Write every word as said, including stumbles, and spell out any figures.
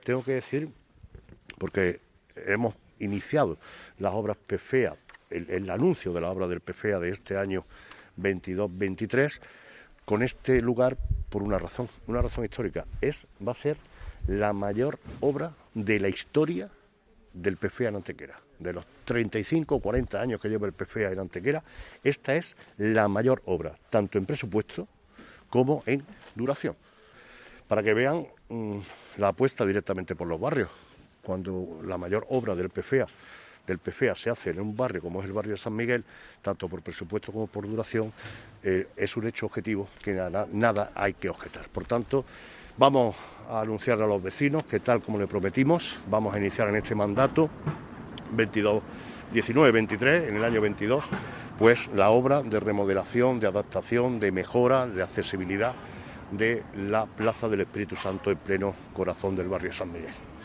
tengo que decir, porque hemos iniciado las obras P F E A, el, el anuncio de la obra del P F E A de este año veintidós veintitrés, con este lugar por una razón, una razón histórica. Es, va a ser la mayor obra de la historia del P F E A en Antequera. De los treinta y cinco o cuarenta años que lleva el P F E A en Antequera, esta es la mayor obra, tanto en presupuesto como en duración. Para que vean mmm, la apuesta directamente por los barrios. Cuando la mayor obra del P F E A, del P F E A se hace en un barrio como es el barrio de San Miguel, tanto por presupuesto como por duración, eh, es un hecho objetivo que nada, nada hay que objetar. Por tanto, vamos a anunciar a los vecinos que, tal como le prometimos, vamos a iniciar en este mandato veintidós, diecinueve veintitrés, en el año veintidós, pues la obra de remodelación, de adaptación, de mejora, de accesibilidad de la Plaza del Espíritu Santo en pleno corazón del barrio San Miguel.